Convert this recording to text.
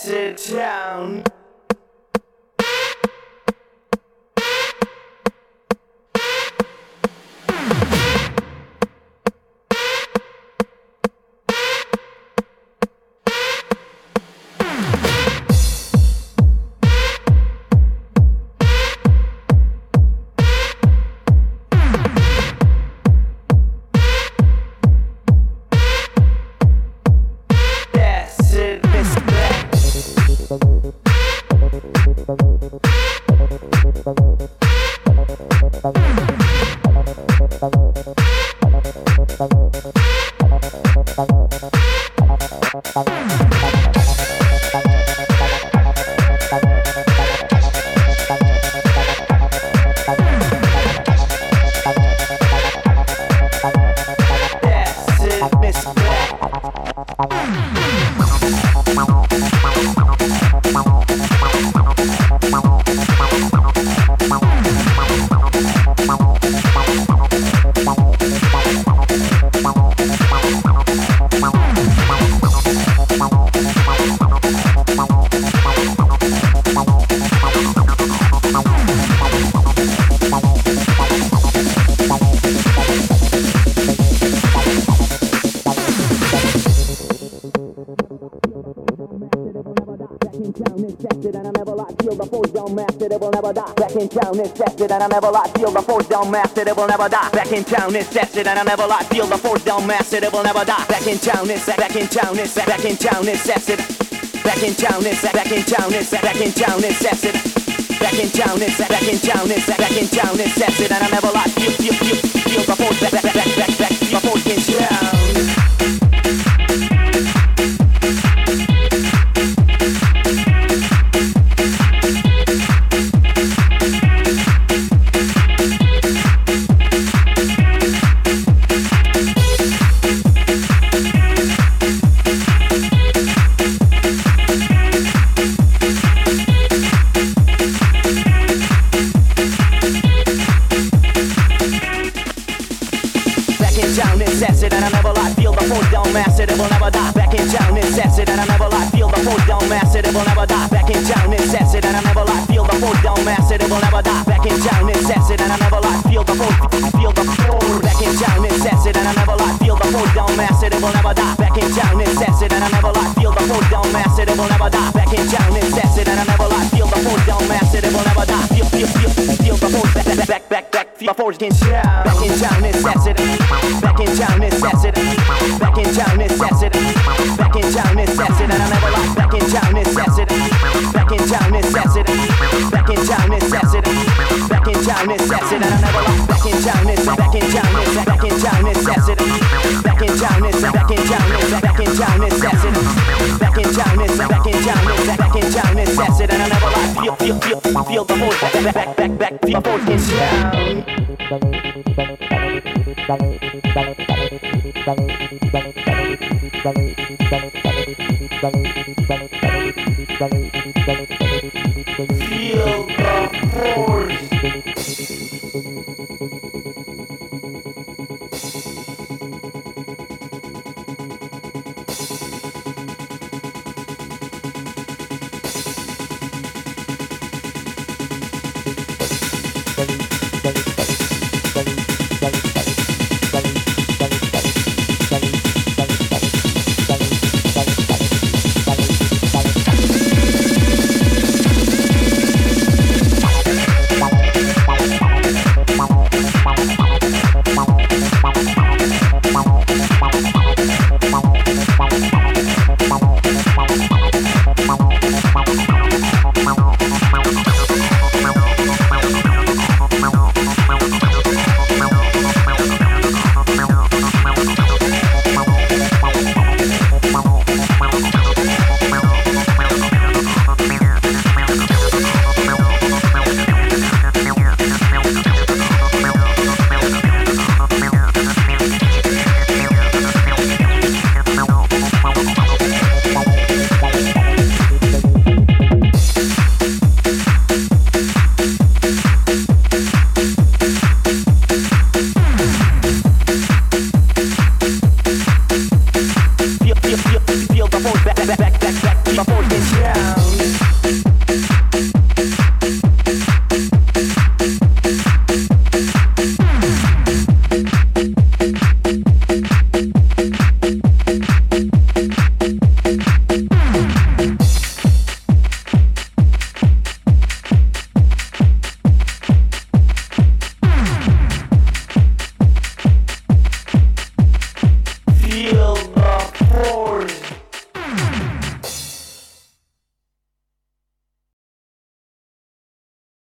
Acid Town. In town, it's tested and I never lie. Feel the force down, mastered, it will never die. Back in town, it's tested and I never lie. Feel the force down, mastered, it will never die. Back in town, it's back in town, it's back in town, it's tested. Back in town, it's back in town, it's back in town, it's tested. Back in town, it's back in town, it's back in town, it's tested and I never lie. Feel the force back the force in town. Mastered, it will never die. Back in town, it's tested and I never lie. Feel the force down, mastered, it will never die. Back in town, it's tested and I never lie. Feel the force down, mastered, it will never die. Back in town, it's tested and I never lie. Feel the force, feel the force. Back in town, it's tested and I never lie. Feel the force down, mastered, it will never die. Back in town, it's tested and I never lie. Feel the force down, mastered, it will never die. Back in town, it's tested and I never lie. Feel the force down, mastered, it will never die. Feel the force, back, feel the force in town. Back in town, it's tested. Back in town, it's tested. Back in town, it's tested. Back in town, it's tested, and I never lie. Back in town, it's tested. Back in town, it's tested. Back in town, it's tested. Back in town, it's tested, and I never lie. Back in town, it's back in town, it's back in town, it's tested. Back in town, it's back in town, it's back in town, it's tested. Back in town, it's back in town, it's back in town, it's tested, and I never lie. Feel the force, back, feel the force in town. Feel the force. back, keep a force in.